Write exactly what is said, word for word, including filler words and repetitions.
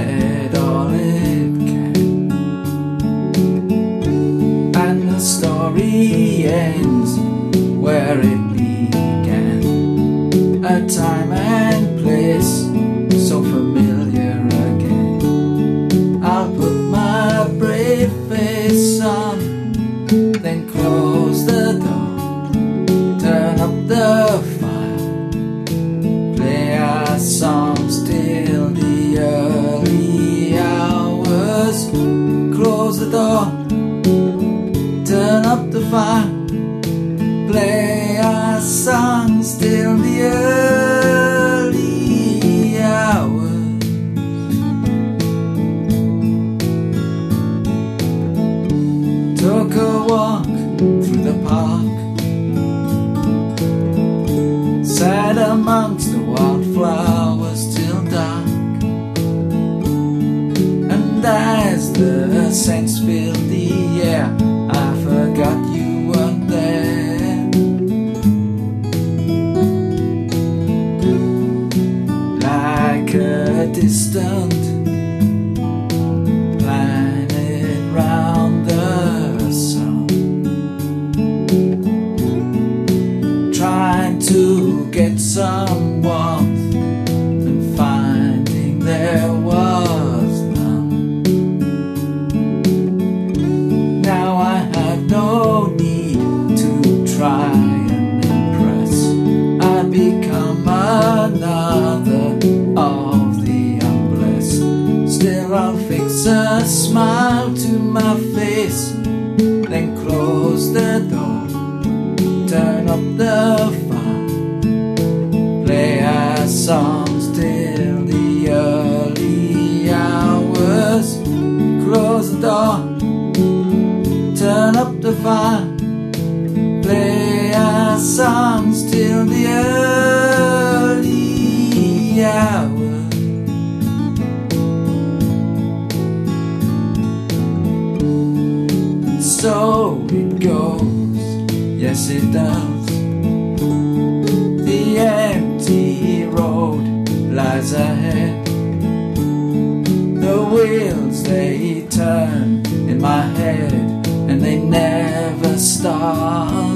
said all it can, and the story ends where it began. A time and place so familiar again. I'll put my brave face on, then close the door, turn up the fire, play our songs till the early hours. Close the door, turn up the fire, play our songs till the early hours. Took a walk through the park, sat amongst the wildflowers till dark, and as the scents filled the air, I forgot you weren't there. Like a distant planet round the sun, trying to get some warmth and finding there was none. Now I have no need to try and impress. I become another of the unblessed. Still I'll fix a smile to my face, then close the door, turn up the fire, play our songs till the early hours. Close the door, turn up the fire, play our songs till the early hours. So it goes, yes it does. The empty road lies ahead. The wheels they turn in my head, and they never stop.